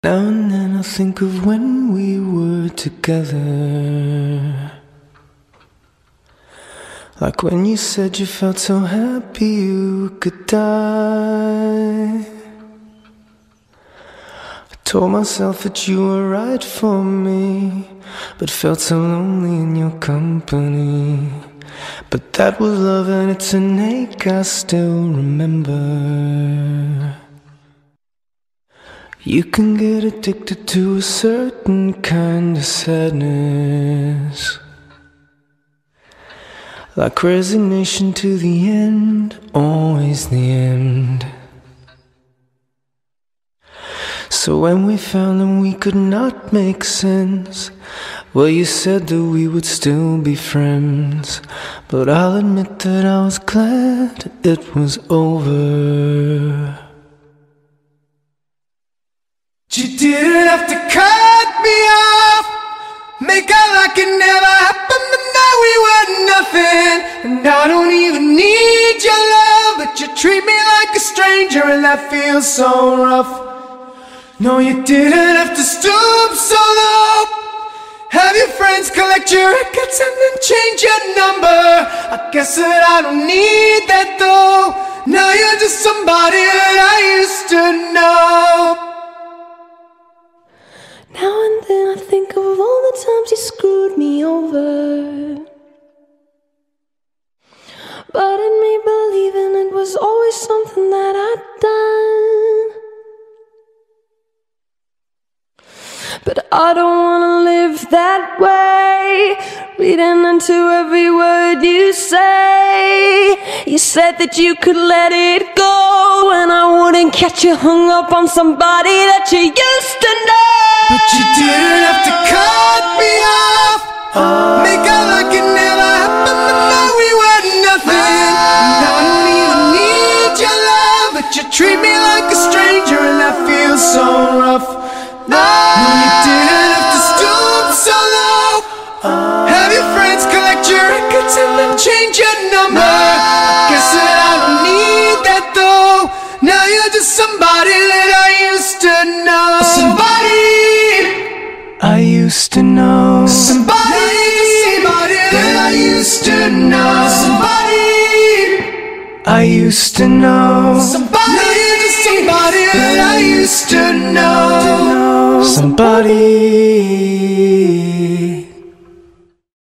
Now and then I think of when we were together, like when you said you felt so happy you could die. I told myself that you were right for me, but felt so lonely in your company. But that was love and it's an ache I still remember. You can get addicted to a certain kind of sadness, like resignation to the end, always the end. So when we found that we could not make sense, well, you said that we would still be friends. But I'll admit that I was glad it was over. You didn't have to cut me off, make out like it never happened, but now we were nothing. And I don't even need your love, but you treat me like a stranger, and that feels so rough. No, you didn't have to stoop so low, have your friends collect your records and then change your number. I guess that I don't need that though. Now you're just somebody that I used to know. Now and then I think of all the times you screwed me over, but in me believing it was always something that I'd done. But I don't wanna live that way, reading into every word you say. You said that you could let it go, and I wouldn't catch you hung up on somebody that you used to know. But you didn't have to cut me off, make out like it never happened, but now we were nothing. And I don't even need your love, but you treat me like a stranger, and that feels so rough. No, you didn't have to stoop so low, have your friends collect your records and then change your number. I guess that I don't need that though. Now you're just somebody that I used to know. Somebody I used to know. Somebody that I used to know. Somebody I used to know. Somebody that I used to know. Somebody